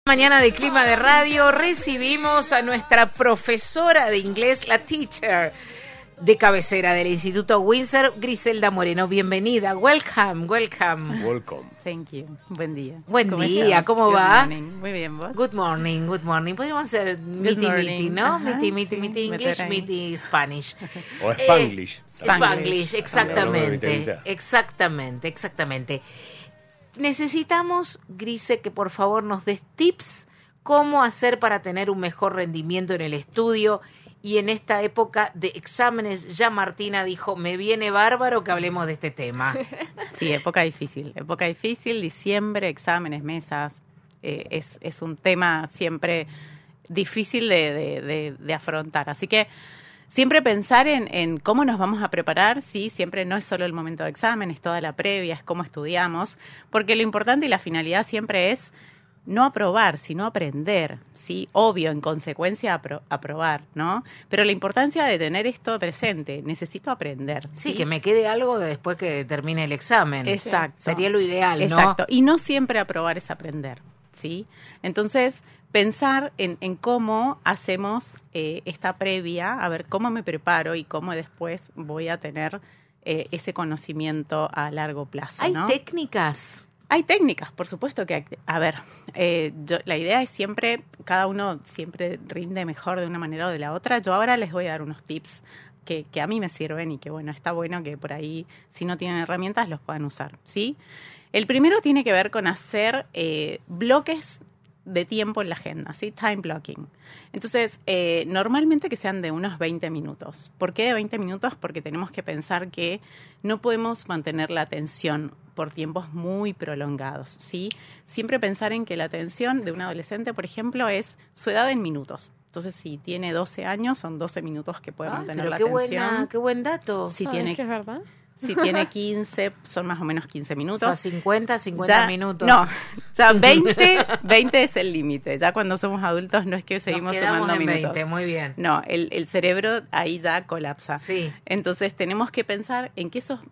Mañana de Clima de Radio recibimos a nuestra profesora de inglés, la teacher de cabecera del Instituto Windsor, Griselda Moreno. Bienvenida. Welcome. Thank you. Buen día. Buen día. ¿Cómo va? Good morning. Muy bien, ¿vos? Good morning. Podríamos hacer miti, ¿no? Ajá, Miti sí, English, meter ahí. miti Spanish. O Spanglish. Spanglish, Exactamente. Exactamente. Necesitamos, Grise, que por favor nos des tips cómo hacer para tener un mejor rendimiento en el estudio. Y en esta época de exámenes, ya Martina dijo, me viene bárbaro que hablemos de este tema. Sí, época difícil, diciembre, exámenes, mesas, es un tema siempre difícil de afrontar. Así que siempre pensar en cómo nos vamos a preparar, sí, siempre no es solo el momento de examen, es toda la previa, es cómo estudiamos, porque lo importante y la finalidad siempre es no aprobar, sino aprender, ¿sí? Obvio, en consecuencia, aprobar, ¿no? Pero la importancia de tener esto presente, necesito aprender. Sí, que me quede algo después que termine el examen. Exacto. Sería lo ideal, ¿no? Exacto. Y no siempre aprobar es aprender, ¿sí? Entonces, pensar en cómo hacemos esta previa, a ver cómo me preparo y cómo después voy a tener ese conocimiento a largo plazo, ¿no? ¿Hay técnicas? Hay técnicas, por supuesto que, la idea es siempre, cada uno siempre rinde mejor de una manera o de la otra. Yo ahora les voy a dar unos tips que a mí me sirven y que, bueno, está bueno que por ahí, si no tienen herramientas, los puedan usar, ¿sí? El primero tiene que ver con hacer bloques de tiempo en la agenda, ¿sí? Time blocking. Entonces, normalmente que sean de unos 20 minutos. ¿Por qué de 20 minutos? Porque tenemos que pensar que no podemos mantener la atención por tiempos muy prolongados, ¿sí? Siempre pensar en que la atención de un adolescente, por ejemplo, es su edad en minutos. Entonces, si tiene 12 años, son 12 minutos que puede mantener la atención. Qué buen dato. Si ¿Sabes tiene, que es verdad? Si tiene 15, son más o menos 15 minutos. O sea, 50 ya, minutos. No, ya 20 es el límite. Ya cuando somos adultos no es que seguimos sumando en minutos. 20, muy bien. No, el cerebro ahí ya colapsa. Sí. Entonces tenemos que pensar en que esos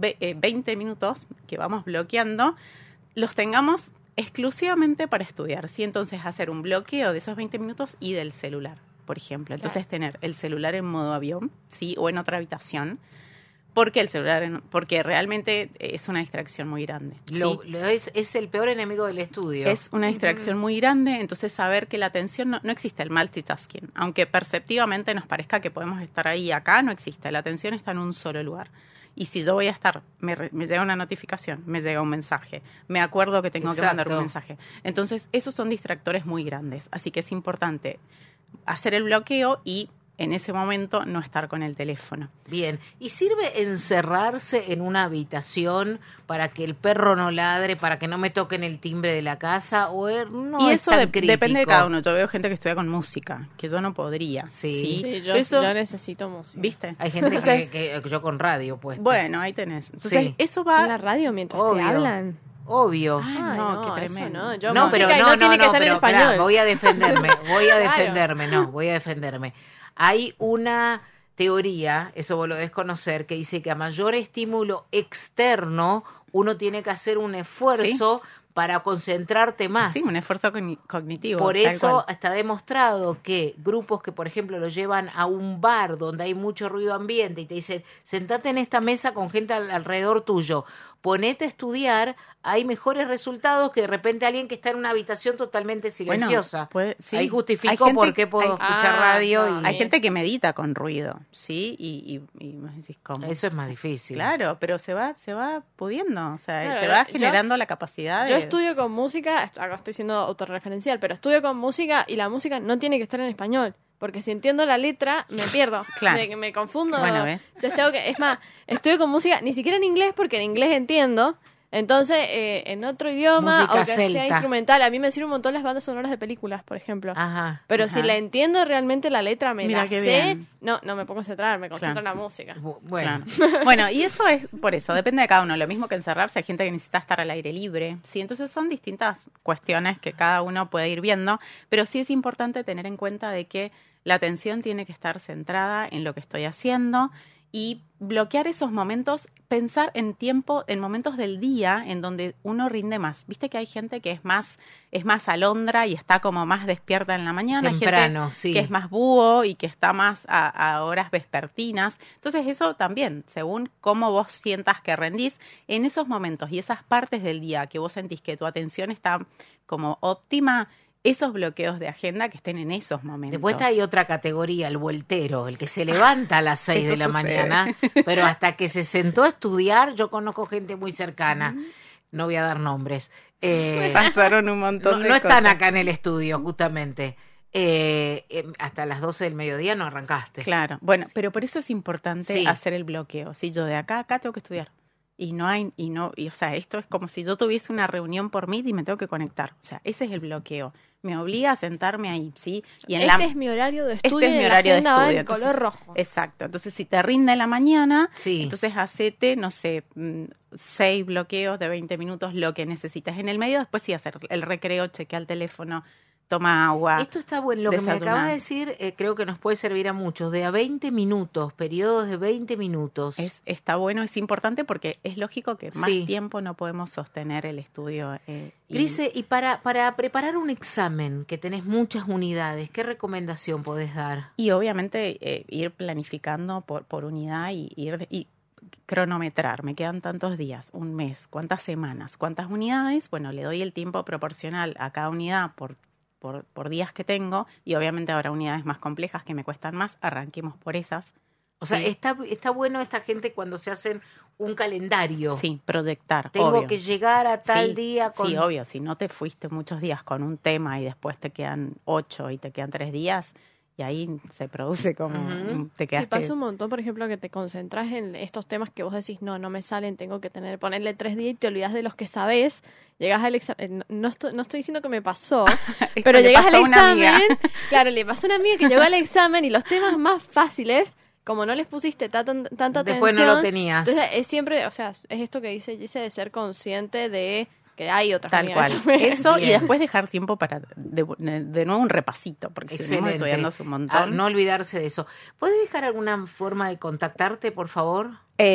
20 minutos que vamos bloqueando los tengamos exclusivamente para estudiar. ¿Sí? Entonces hacer un bloqueo de esos 20 minutos y del celular, por ejemplo. Entonces tener el celular en modo avión, ¿sí? O en otra habitación. Porque el celular, porque realmente es una distracción muy grande. ¿sí? Es el peor enemigo del estudio. Es una distracción muy grande, entonces saber que la atención no existe, el multitasking. Aunque perceptivamente nos parezca que podemos estar ahí y acá, no existe. La atención está en un solo lugar. Y si yo voy a estar, me llega una notificación, me llega un mensaje, me acuerdo que tengo que mandar un mensaje. Entonces, esos son distractores muy grandes. Así que es importante hacer el bloqueo y en ese momento no estar con el teléfono. Bien. ¿Y sirve encerrarse en una habitación para que el perro no ladre, para que no me toquen el timbre de la casa? ¿O no y es eso tan depende de crítico? cada uno. Yo veo gente que estudia con música, que yo no podría. Sí. Yo necesito música. ¿Viste? Hay gente Entonces, que yo con radio, pues. Bueno, ahí tenés. Entonces, Sí. eso En va... la radio mientras Obvio. te hablan. Obvio. Ay, Ay, no, qué eso tremendo. no. Yo No, música pero y no tiene que estar en pero, español. pará, voy a defenderme. Claro. Voy a defenderme. Hay una teoría, eso vos lo debes conocer, que dice que a mayor estímulo externo, uno tiene que hacer un esfuerzo para concentrarte más. Sí, un esfuerzo cognitivo. Por tal eso cual. está demostrado que grupos que, por ejemplo, lo llevan a un bar donde hay mucho ruido ambiente y te dicen, sentate en esta mesa con gente alrededor tuyo, ponete a estudiar, hay mejores resultados que de repente alguien que está en una habitación totalmente silenciosa. Bueno, sí. Ahí Hay justifico gente- por qué puedo hay- escuchar radio. no. Y Hay gente que medita con ruido, ¿sí? Y vos decís, ¿cómo? eso es más difícil. Claro, pero se va pudiendo, o sea, Claro, se va yo- generando la capacidad Yo de... estudio con música, acá estoy siendo autorreferencial, pero estudio con música y la música no tiene que estar en español. Porque si entiendo la letra, me pierdo. Claro. Me confundo. Bueno, ¿ves? Es más, estudio con música, ni siquiera en inglés, porque en inglés entiendo. Entonces, en otro idioma, Música o que celta. sea instrumental, a mí me sirven un montón las bandas sonoras de películas, por ejemplo. Ajá. Pero si Ajá. la entiendo realmente la letra, me Mira la qué sé, bien. no me pongo a concentrar, me concentro Claro. en la música. Bueno. Claro. Bueno, y eso es por eso, depende de cada uno. Lo mismo que encerrarse, hay gente que necesita estar al aire libre, ¿sí? Entonces son distintas cuestiones que cada uno puede ir viendo, pero sí es importante tener en cuenta de que la atención tiene que estar centrada en lo que estoy haciendo y bloquear esos momentos, pensar en momentos del día en donde uno rinde más. Viste que hay gente que es más alondra y está como más despierta en la mañana. Temprano, hay gente sí. que es más búho y que está más a horas vespertinas. Entonces eso también, según cómo vos sientas que rendís, en esos momentos y esas partes del día que vos sentís que tu atención está como óptima, esos bloqueos de agenda que estén en esos momentos. Después hay otra categoría, el vueltero, el que se levanta a las 6 Eso de la sucede. mañana, pero hasta que se sentó a estudiar, yo conozco gente muy cercana, no voy a dar nombres. Pasaron un montón de no están cosas. acá en el estudio, justamente. Hasta las 12 del mediodía no arrancaste. Claro, bueno, pero por eso es importante Sí. hacer el bloqueo. Si yo de acá a acá tengo que estudiar. O sea, esto es como si yo tuviese una reunión por Meet y me tengo que conectar. O sea, ese es el bloqueo. Me obliga a sentarme ahí, ¿sí? Y Es mi horario de estudio. Este es mi y la horario de agenda va estudio. en color Entonces, rojo. Exacto. Entonces, si te rinde en la mañana, Sí. entonces hacete, no sé, 6 bloqueos de 20 minutos, lo que necesitas. En el medio, después sí hacer el recreo, chequea el teléfono, toma agua. Esto está bueno. Lo que me desayuná. acabas de decir creo que nos puede servir a muchos. De a 20 minutos, periodos de 20 minutos. Está bueno, es importante porque es lógico que más Sí. tiempo no podemos sostener el estudio. Grise, y para preparar un examen, que tenés muchas unidades, ¿qué recomendación podés dar? Y obviamente ir planificando por unidad y cronometrar. Me quedan tantos días, un mes, cuántas semanas, cuántas unidades. Bueno, le doy el tiempo proporcional a cada unidad por días que tengo, y obviamente habrá unidades más complejas que me cuestan más. Arranquemos por esas. O sea, Sí. está bueno esta gente cuando se hacen un calendario. Sí, proyectar. Tengo obvio. que llegar a tal Sí, día con... Sí, obvio. Si no te fuiste muchos días con un tema y después te quedan 8 y te quedan 3 días, y ahí se produce como... Ujú. te Sí, quedaste... pasa un montón, por ejemplo, que te concentras en estos temas que vos decís, no me salen, tengo que ponerle 3 días y te olvidas de los que sabés. Llegas al examen, no estoy diciendo que me pasó, Esto pero le llegas pasó al a una amiga. examen, claro, le pasó a una amiga que llegó al examen y los temas más fáciles, como no les pusiste tanta Después atención, no lo tenías. entonces es siempre, o sea, es esto que dice de ser consciente de que hay otras Tal unidades cual. también. Eso, y Bien. después dejar tiempo para de nuevo un repasito, porque si venimos Excelente. estudiando hace un montón. No olvidarse de eso. ¿Puedes dejar alguna forma de contactarte, por favor?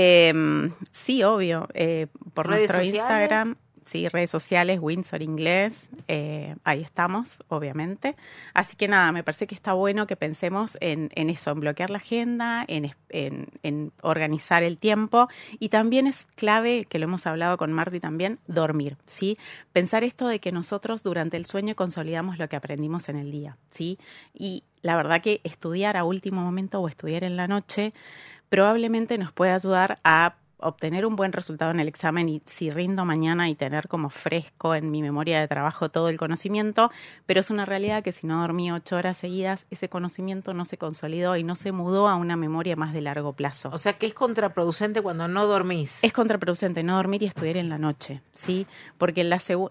Sí, obvio. Por ¿Redes nuestro sociales? Instagram, sí, redes sociales, Windsor Inglés, ahí estamos, obviamente. Así que nada, me parece que está bueno que pensemos en eso, en bloquear la agenda, en organizar el tiempo, y también es clave, que lo hemos hablado con Marti también, dormir, ¿sí? Pensar esto de que nosotros durante el sueño consolidamos lo que aprendimos en el día, ¿sí? Y la verdad que estudiar a último momento o estudiar en la noche probablemente nos puede ayudar a obtener un buen resultado en el examen, y si rindo mañana y tener como fresco en mi memoria de trabajo todo el conocimiento, pero es una realidad que si no dormí 8 horas seguidas, ese conocimiento no se consolidó y no se mudó a una memoria más de largo plazo. O sea, que es contraproducente cuando no dormís. Es contraproducente no dormir y estudiar en la noche, ¿sí? Porque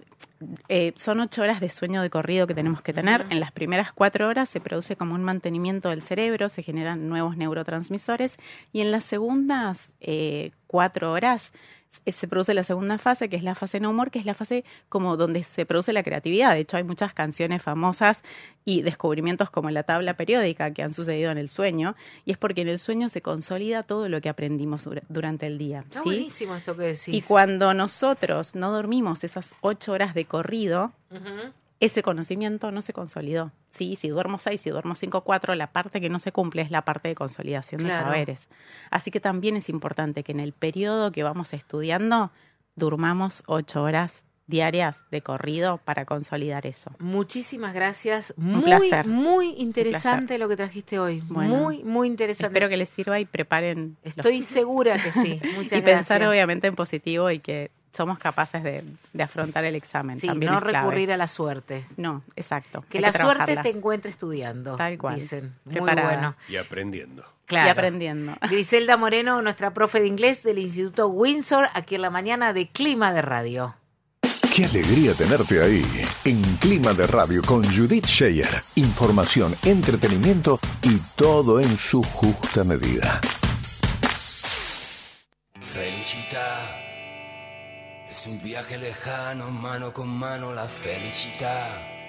son 8 horas de sueño de corrido que tenemos que tener. En las primeras 4 horas se produce como un mantenimiento del cerebro, se generan nuevos neurotransmisores, y en las segundas 4 horas se produce la segunda fase, que es la fase no humor, que es la fase como donde se produce la creatividad. De hecho, hay muchas canciones famosas y descubrimientos como la tabla periódica que han sucedido en el sueño, y es porque en el sueño se consolida todo lo que aprendimos durante el día. Está ¿sí? buenísimo esto que decís. Y cuando nosotros no dormimos esas 8 horas de corrido, Ujú. ese conocimiento no se consolidó. ¿Sí? Si duermo 6, si duermo 5, 4, la parte que no se cumple es la parte de consolidación Claro. de saberes. Así que también es importante que en el periodo que vamos estudiando durmamos 8 horas diarias de corrido para consolidar eso. Muchísimas gracias. Un placer. Muy interesante lo que trajiste hoy. Bueno, muy interesante. Espero que les sirva y preparen Estoy segura que sí. Muchas y gracias. pensar obviamente en positivo, y que somos capaces de afrontar el examen. Sí, También no es clave. recurrir a la suerte. No, exacto. Que Hay la suerte trabajarla. te encuentre estudiando. Tal cual. Dicen. Muy Preparada. bueno. Y aprendiendo. Claro. Y aprendiendo. Griselda Moreno, nuestra profe de inglés del Instituto Windsor, aquí en la mañana de Clima de Radio. Qué alegría tenerte ahí, en Clima de Radio con Judith Scheyer. Información, entretenimiento y todo en su justa medida. Felicità es un viaje lejano, mano con mano la felicidad.